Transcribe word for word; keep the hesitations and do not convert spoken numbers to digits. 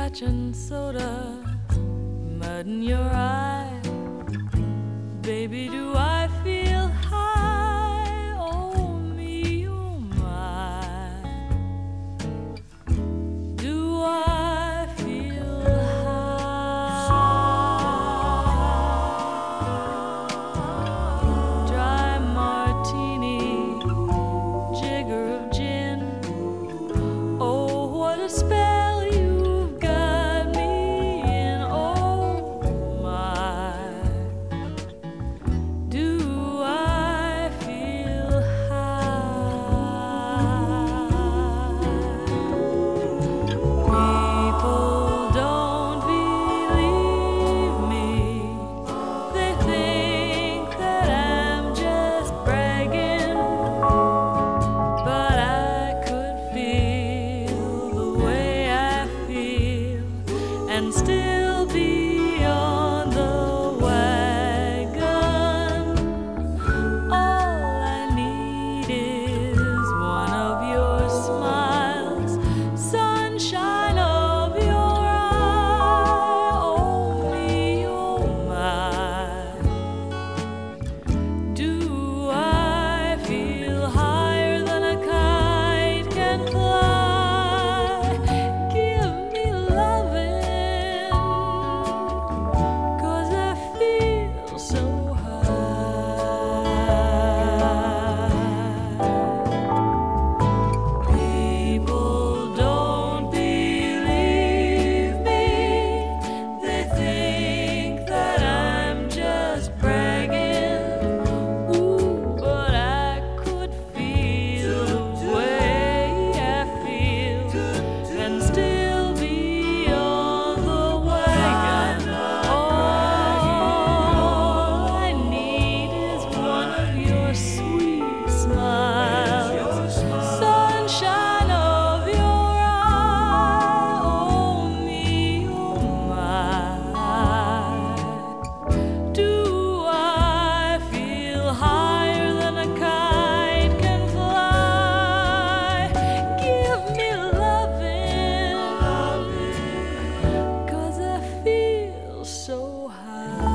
scotch and soda, mud in your eye. Baby, do I feel high? Oh me, oh my. Do I feel high? Dry martini, jigger of gin. Oh, what a spell you've got me in. Oh my. Do I feel high? People don't believe me. They think that I'm just bragging, but I could feel the way I feel and still be on the wagon. All I need is one of your smiles, sunshine of your eye. Oh me, oh my. Do I feel higher than a kite can fly? Give me loving, 'cause I feel so high. People don't believe me. They think that I'm just bragging. Ooh, but I could feel the way I feel and still be on the wagon. All I need is one of your sweet smiles, sunshine of your eye. Oh me, oh my. Do I feel higher than a kite can fly? Give me loving, 'cause I feel so high.